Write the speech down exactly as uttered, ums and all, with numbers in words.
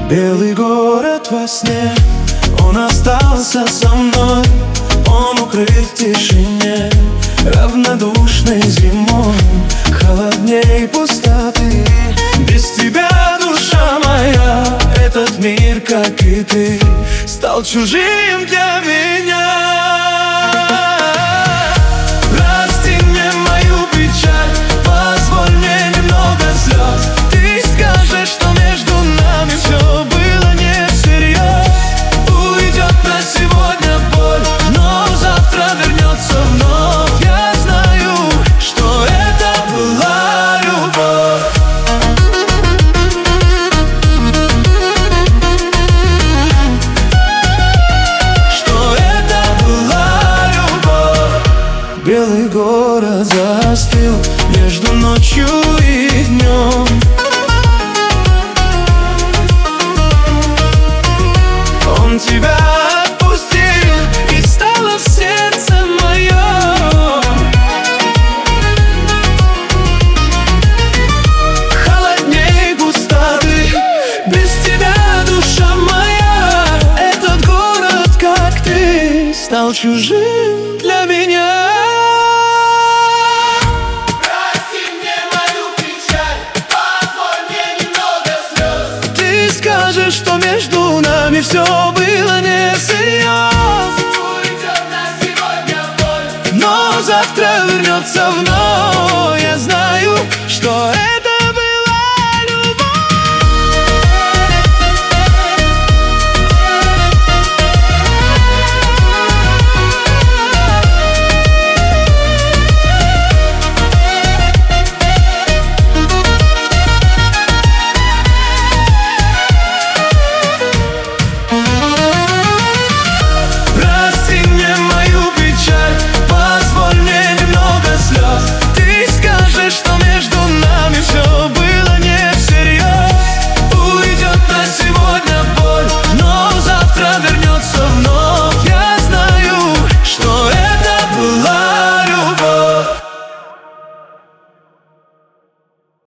Белый город во сне, он остался со мной. Он укрыт в тишине, равнодушной зимой, холодней пустоты. Без тебя, душа моя, этот мир, как и ты, стал чужим для меня. Прости мне мою печаль, позволь мне немного слез. Ты скажешь, что между нами все было не всерьез. Уйдет на сегодня боль, но завтра вернется вновь. Я знаю, что это была любовь. Что это была любовь. Белый город застыл между ночью и днем. Он тебя отпустил, и стало в сердце моем холодней пустоты. Без тебя, душа моя, этот город, как ты, стал чужим для меня. Прости мне мою печаль, позволь мне немного слез. Ты скажешь, что между нами все было не всерьез. Уйдет на сегодня боль, Но завтра вернется вновь. Я знаю, что